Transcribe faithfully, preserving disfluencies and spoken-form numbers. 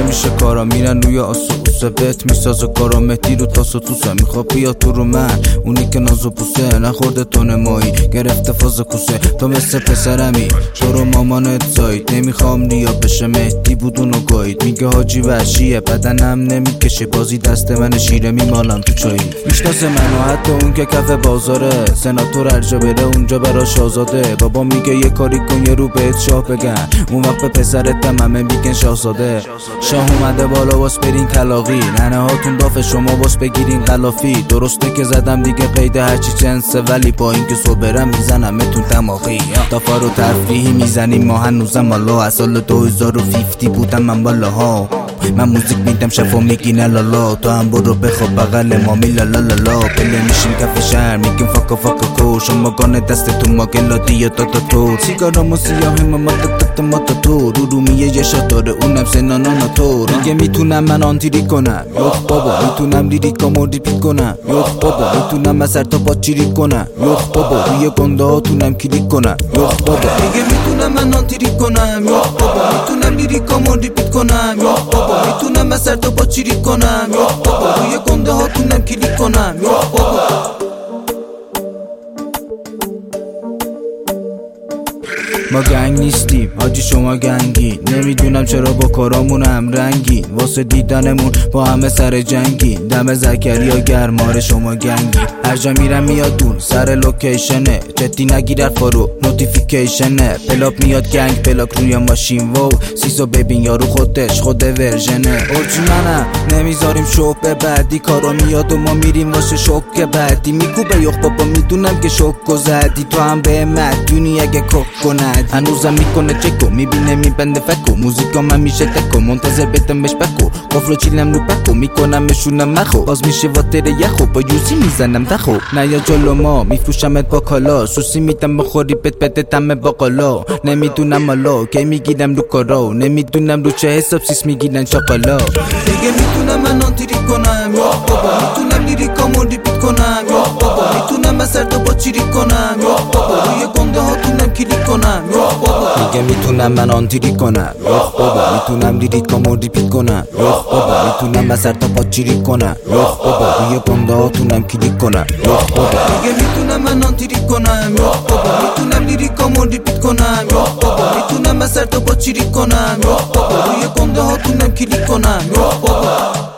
میشه کارا میرن روی آسوسه بهت میسازه کارا مهدی رو تاس و توسه میخواد بیا تو رو من اونی که ناز و پوسه نخورده تونه مایی گرفته فاز کوسه تو مثل پسرمی تو رو مامانت زاید نمیخوام ریا بشه مهدی بود اونو گاید میگه حاجی وحشیه بدنم نمیکشه بازی دست من شیره میمالم تو چایی میشناسه منو حتی اون که کف بازاره سناتور هر جا بره اونجا براش آزاده بابا میگه یه کاری کن یه رو بهت شاه بگن اون وقت به پسرتم همه میگن شاهزاده شاه اومده بالا واس برین کلاغی ننه هاتون داف شما واس بگیرین قلافی درسته که زدم دیگه قید هرچی جنسه ولی با اینکه صبرم میزنم اتون تماخی دافا رو ترفیحی میزنیم ما هنوزم بالا از سال دو هزار و پنجاه بودم من بالاها من موزیک میدم شفا میگینه لالا تو هم برو بخواب بغل ما میلا لالالا بله میشیم کف شهر میگیم فاکا فاکا کو شما گانه دست تو ما گلادی یا تا تا تو سیگارامو سیاهی ما ما تا تا تا ما تا تو رو رو میه یه شا داره اونم سنانانا تو میگه میتونم من آنتیری کنم یخ بابا میتونم لیریکامو ریپیت کنم یخ بابا میتونم من سر تا پا چیری کنم یخ بابا روی گنده هاتونم کلیک کنم یخ بابا میگه میتونم من آنتیری کنم یخ بابا میتونم لیریکامو ریپیت کنم یخ بابا میتونم من سر تا پا چیری کنم یخ بابا روی گنده هاتونم کلیک کنم یخ بابا ما گنگ نیستیم حاجی شما گنگی نمیدونم چرا با کارامون هم رنگی واسه دیدنمون با همه سر جنگی دم زکریا گرماره شما گنگی هر جا میرم میاد دون سر لوکیشنه جدی نگیر حرفا رو نوتیفیکیشنه پلاپ میاد گنگ پلاک روی ماشین وو سیسو ببین یارو خودش خود ورژنه اورجی منم نمیذاریم شوک به بعدی کارا میاد و ما میریم واسه شوک بعدی میکوبه یخ بابا میدونم که شوک و زدی تو هم به مدیونی اگه کک کنه هنوزم میکنه چکو میبینه میبنده فکو موزیکا من میشه تکو منتظر بدم بش بکو قفلو چیلم رو بکو میکنم مشونم مخو باز میشه واتر یخو با یوزی میزنم دخو نیا جلو ما میفروشمت با کالا سوسی میدم بخوری بت بده تمه باقالا نمیدونم مالا کی میگیرم رو کارا نمیدونم رو چه حساب سیس میگیرن شاقالا دیگه میتونم من آنتیری کنم یا بابا میتونم لیریکامو ریپیت کنم یا بابا میتونم من سر تا با چیری کنم یا بابا روی گنده هاتونم کلیک کنم میگه میتونم من آنتیری کنم یخ بابا میتونم لیریکامو ریپیت کنم یخ بابا میتونم من سر تا پا چیری کنم یخ بابا روی گنده هاتونم کلیک کنم یخ بابا میگه میتونم من آنتیری کنم یخ بابا میتونم لیریکامو ریپیت کنم یخ بابا میتونم من سر تا پا چیری کنم یخ بابا روی گنده هاتونم کلیک کنم یخ بابا